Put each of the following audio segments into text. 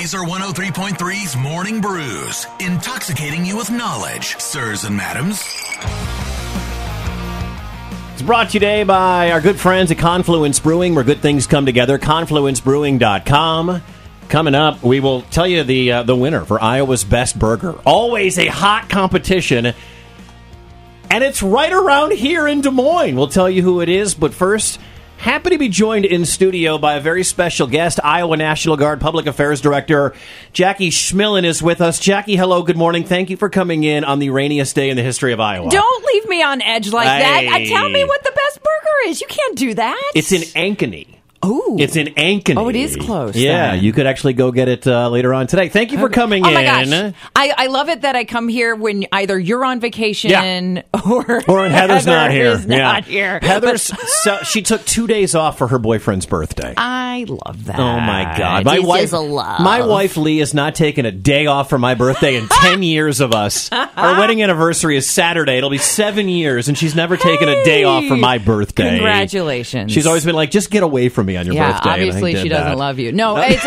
Kaiser 103.3's Morning Brews, intoxicating you with knowledge, sirs and madams. It's brought to you today by our good friends at Confluence Brewing, where good things come together. ConfluenceBrewing.com. Coming up, we will tell you the winner for Iowa's Best Burger. Always a hot competition. And it's right around here in Des Moines. We'll tell you who it is, but first, happy to be joined in studio by a very special guest. Iowa National Guard Public Affairs Director Jackie Schmillen is with us. Jackie, hello, good morning. Thank you for coming in on the rainiest day in the history of Iowa. Don't leave me on edge like that. Tell me what the best burger is. You can't do that. It's in Ankeny. Oh. It's in Ankeny. Oh, it is close. Yeah, then. You could actually go get it later on today. Thank you for coming in. Oh, my gosh. I love it that I come here when either you're on vacation or Heather's not here. Is not here. So she took 2 days off for her boyfriend's birthday. I love that. Oh, my God. My wife, Lee, has not taken a day off for my birthday in 10 years of us. Our wedding anniversary is Saturday. It'll be 7 years, and she's never taken a day off for my birthday. Congratulations. She's always been like, just get away from me on your birthday. Obviously she doesn't love you. No, it's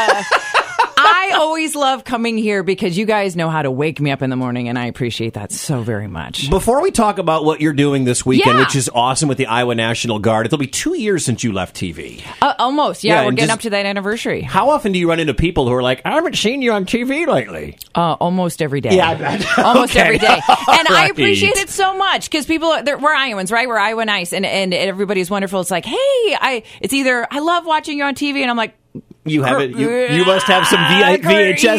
I always love coming here because you guys know how to wake me up in the morning, and I appreciate that so very much. Before we talk about what you're doing this weekend, which is awesome with the Iowa National Guard, it'll be 2 years since you left TV. Almost, we're getting up to that anniversary. How often do you run into people who are like, I haven't seen you on TV lately? Almost every day. Yeah, I bet. Almost every day. And right. I appreciate it so much because people, we're Iowans, right? We're Iowa nice, and everybody's wonderful. It's like, hey, it's either I love watching you on TV, and I'm like, you have it. You must have some VHS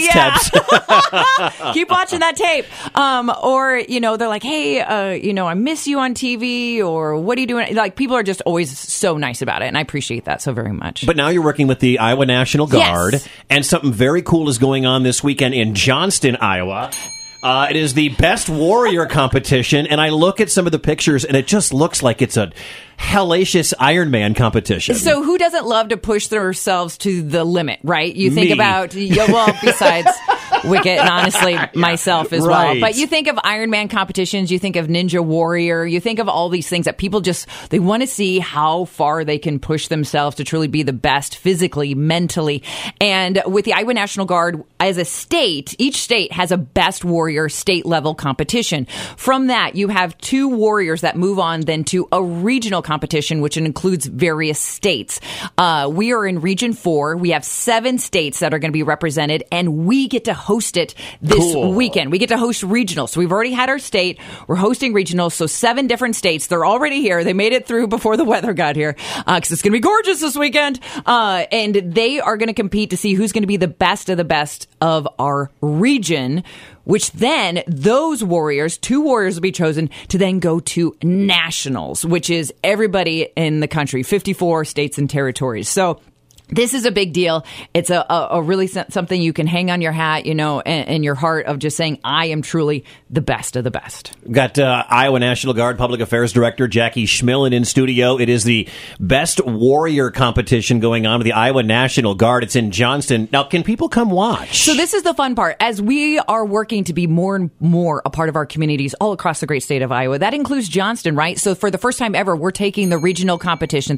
tapes. Keep watching that tape. Or, they're like, hey, I miss you on TV, or what are you doing? Like, people are just always so nice about it, and I appreciate that so very much. But now you're working with the Iowa National Guard, and something very cool is going on this weekend in Johnston, Iowa. It is the Best Warrior competition, and I look at some of the pictures, and it just looks like it's a hellacious Ironman competition. So who doesn't love to push themselves to the limit, right? You think about, besides Wicket and honestly myself as well. But you think of Ironman competitions, you think of Ninja Warrior, you think of all these things that people they want to see how far they can push themselves to truly be the best physically, mentally. And with the Iowa National Guard, as a state, each state has a Best Warrior state level competition. From that, you have 2 warriors that move on then to a regional competition, which includes various states. We are in Region 4. We have 7 states that are going to be represented, and we get to host it this weekend. We get to host regionals. So we've already had our state. We're hosting regionals. So 7 different states. They're already here. They made it through before the weather got here because it's going to be gorgeous this weekend. And they are going to compete to see who's going to be the best of the best of our region, which then those warriors, 2 warriors will be chosen to then go to nationals, which is everybody in the country, 54 states and territories. So this is a big deal. It's a really something you can hang on your hat, and your heart of just saying, I am truly the best of the best. Got Iowa National Guard Public Affairs Director Jackie Schmillen in studio. It is the Best Warrior competition going on with the Iowa National Guard. It's in Johnston. Now, can people come watch? So this is the fun part. As we are working to be more and more a part of our communities all across the great state of Iowa, that includes Johnston, right? So for the first time ever, we're taking the regional competition,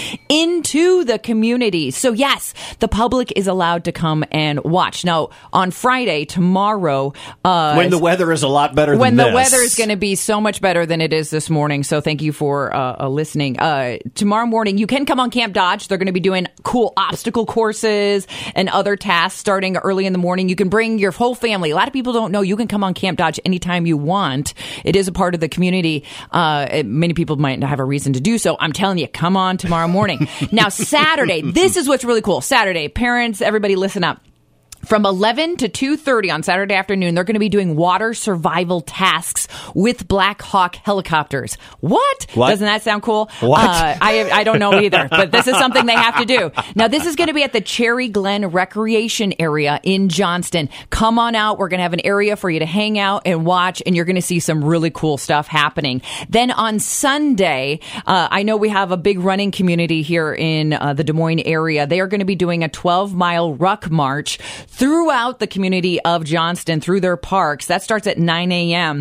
into the community. So yes, the public is allowed to come and watch. Now, on Friday, tomorrow... when the weather is a lot better than this. When the weather is going to be so much better than it is this morning. So thank you for listening. Tomorrow morning, you can come on Camp Dodge. They're going to be doing cool obstacle courses and other tasks starting early in the morning. You can bring your whole family. A lot of people don't know you can come on Camp Dodge anytime you want. It is a part of the community. Many people might not have a reason to do so. I'm telling you, come on tomorrow morning. Now, Saturday, this is what's really cool. Saturday, parents, everybody listen up. From 11 to 2:30 on Saturday afternoon, they're going to be doing water survival tasks with Black Hawk helicopters. What? Doesn't that sound cool? What? I don't know either, but this is something they have to do. Now, this is going to be at the Cherry Glen Recreation Area in Johnston. Come on out. We're going to have an area for you to hang out and watch, and you're going to see some really cool stuff happening. Then on Sunday, I know we have a big running community here in the Des Moines area. They are going to be doing a 12-mile ruck march throughout the community of Johnston through their parks. That starts at 9 a.m.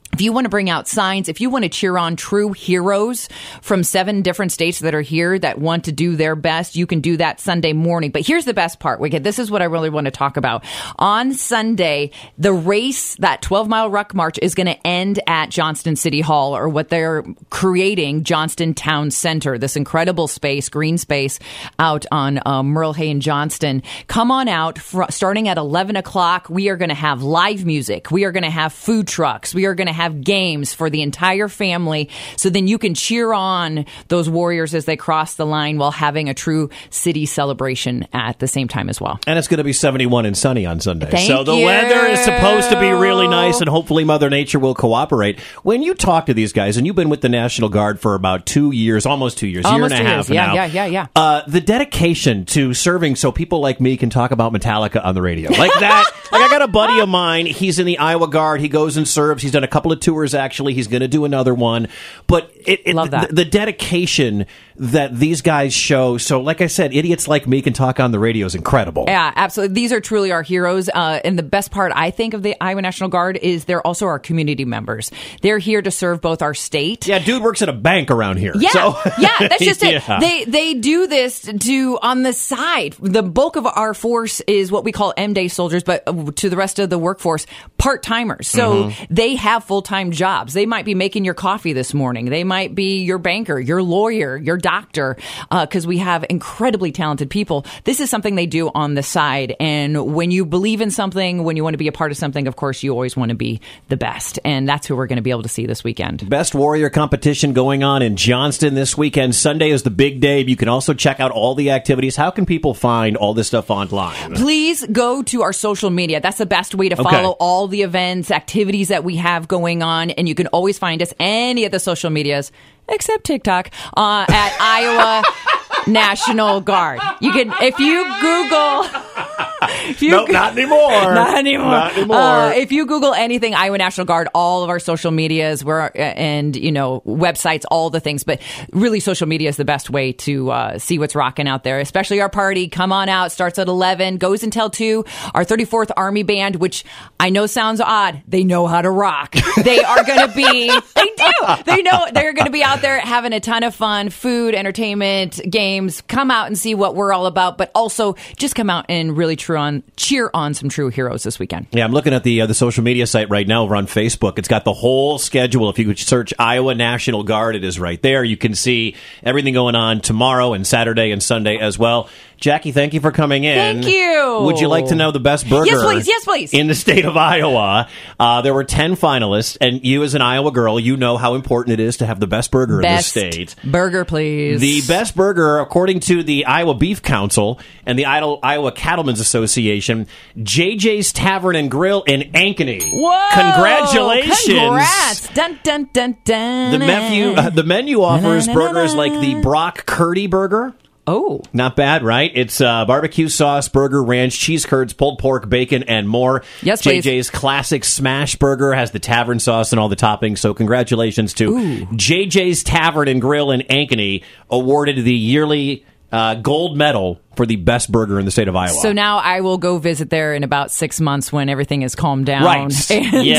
If you want to bring out signs, if you want to cheer on true heroes from 7 different states that are here that want to do their best, you can do that Sunday morning. But here's the best part, Wicked. This is what I really want to talk about. On Sunday, the race, that 12-mile ruck march, is going to end at Johnston City Hall, or what they're creating, Johnston Town Center, this incredible space, green space out on Merle Hay and Johnston. Come on out, starting at 11 o'clock. We are going to have live music. We are going to have food trucks. We are going to have games for the entire family, so then you can cheer on those Warriors as they cross the line while having a true city celebration at the same time as well. And it's going to be 71 and sunny on Sunday. Thank so the you. weather is supposed to be really nice, and hopefully Mother Nature will cooperate. When you talk to these guys, and you've been with the National Guard for about 2 years, almost 2 years, almost year and a half now. Yeah. The dedication to serving so people like me can talk about Metallica on the radio. Like that. Like, I got a buddy of mine. He's in the Iowa Guard. He goes and serves. He's done a couple of tours, actually. He's going to do another one. But Love that. The dedication that these guys show. So, like I said, idiots like me can talk on the radio is incredible. Yeah, absolutely. These are truly our heroes. And the best part, I think, of the Iowa National Guard is they're also our community members. They're here to serve both our state. Yeah, dude works at a bank around here. Yeah, so. yeah, that's just it. Yeah. They do this on the side. The bulk of our force is what we call M-Day soldiers, but to the rest of the workforce, part-timers. So they have full-time jobs. They might be making your coffee this morning. They might be your banker, your lawyer, your doctor, because we have incredibly talented people. This is something they do on the side. And when you believe in something, when you want to be a part of something, of course, you always want to be the best. And that's who we're going to be able to see this weekend. Best Warrior competition going on in Johnston this weekend. Sunday is the big day. You can also check out all the activities. How can people find all this stuff online? Please go to our social media. That's the best way to follow all the events, activities that we have going on. And you can always find us any of the social medias, except TikTok, at Iowa National Guard. You can, if you Google... Nope, not anymore. Not anymore. Not anymore. If you Google anything Iowa National Guard, all of our social medias and websites, all the things. But really, social media is the best way to see what's rocking out there, especially our party. Come on out. Starts at 11, goes until 2. Our 34th Army Band, which I know sounds odd. They know how to rock. They are going to be, they do. They know they're going to be out there having a ton of fun, food, entertainment, games. Come out and see what we're all about, but also just come out and really cheer on some true heroes this weekend. Yeah, I'm looking at the social media site right now over on Facebook. It's got the whole schedule. If you could search Iowa National Guard, it is right there. You can see everything going on tomorrow and Saturday and Sunday as well. Jackie, thank you for coming in. Thank you. Would you like to know the best burger? Yes, please. In the state of Iowa. There were 10 finalists, and you as an Iowa girl, you know how important it is to have the best burger in the state. Burger, please. The best burger, according to the Iowa Beef Council and the Iowa Cattlemen's Association, JJ's Tavern and Grill in Ankeny. Whoa! Congratulations! Congrats! Dun, dun, dun, dun. The menu offers burgers like the Brock Curdy burger. Oh. Not bad, right? It's barbecue sauce, burger, ranch, cheese curds, pulled pork, bacon, and more. Yes, please. JJ's Classic Smash Burger has the tavern sauce and all the toppings, so congratulations to JJ's Tavern and Grill in Ankeny, awarded the yearly gold medal for the best burger in the state of Iowa. So now I will go visit there in about 6 months when everything is calmed down. Right.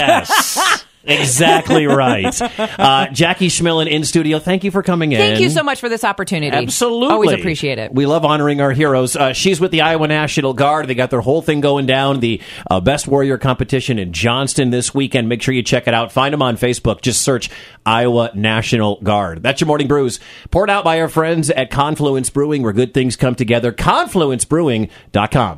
Yes. Exactly right. Jackie Schmillen in studio. Thank you for coming in. Thank you so much for this opportunity. Absolutely. Always appreciate it. We love honoring our heroes. She's with the Iowa National Guard. They got their whole thing going down. The Best Warrior competition in Johnston this weekend. Make sure you check it out. Find them on Facebook. Just search Iowa National Guard. That's your Morning Brews. Poured out by our friends at Confluence Brewing, where good things come together. ConfluenceBrewing.com.